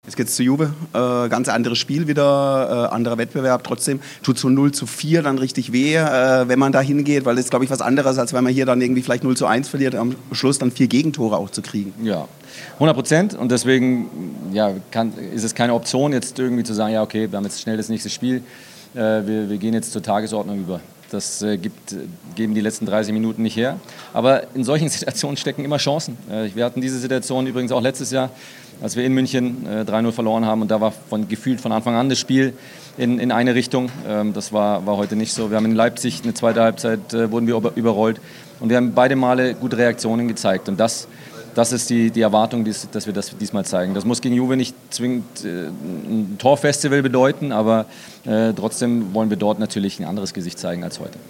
Jetzt geht's zu Juve, ganz anderes Spiel wieder, anderer Wettbewerb. Trotzdem tut so 0:4 dann richtig weh, wenn man da hingeht, weil das ist, glaube ich, was anderes, als wenn man hier dann irgendwie vielleicht 0:1 verliert, am Schluss dann 4 Gegentore auch zu kriegen. Ja, 100%. Und deswegen ist es keine Option, jetzt irgendwie zu sagen, ja okay, wir haben jetzt schnell das nächste Spiel, wir gehen jetzt zur Tagesordnung über. Das geben die letzten 30 Minuten nicht her. Aber in solchen Situationen stecken immer Chancen. Wir hatten diese Situation übrigens auch letztes Jahr, als wir in München 3:0 verloren haben. Und da war gefühlt von Anfang an das Spiel in eine Richtung. Das war heute nicht so. Wir haben in Leipzig eine zweite Halbzeit, wurden wir überrollt. Und wir haben beide Male gute Reaktionen gezeigt. Und das ist die Erwartung, dass wir das diesmal zeigen. Das muss gegen Juve nicht zwingend ein Torfestival bedeuten, aber trotzdem wollen wir dort natürlich ein anderes Gesicht zeigen als heute.